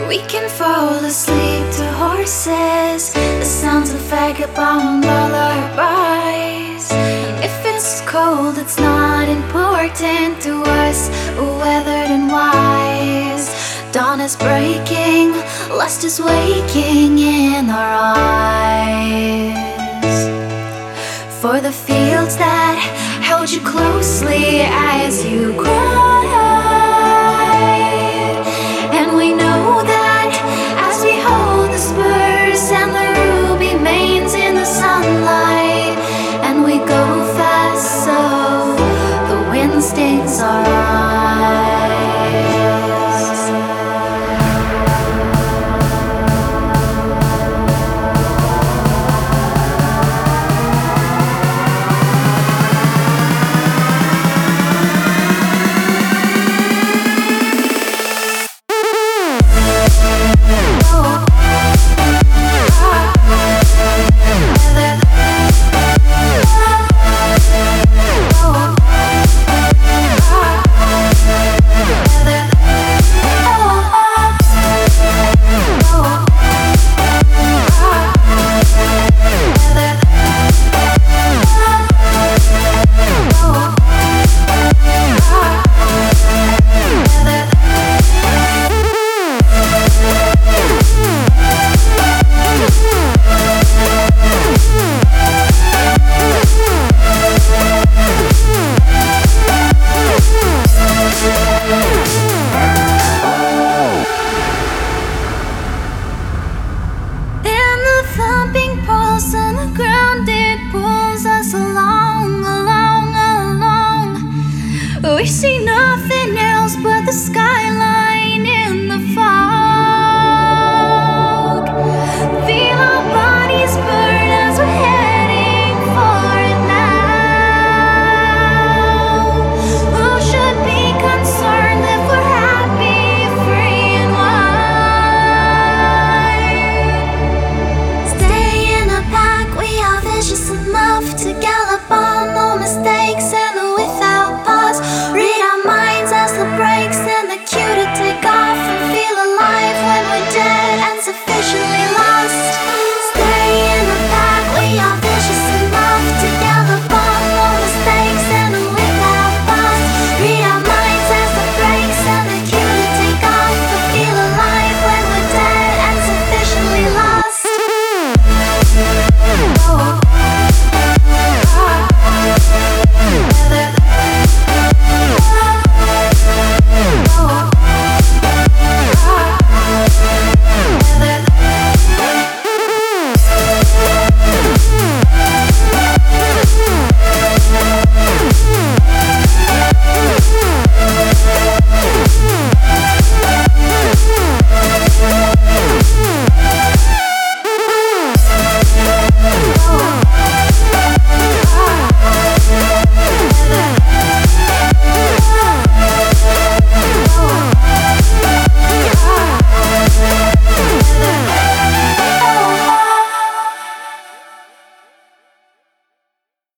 We can fall asleep to horses, the sounds of vagabond lullabies. If it's cold, it's not important to us, weathered and wise. Dawn is breaking, lust is waking in our eyes. For the fields that held you closely as you cried,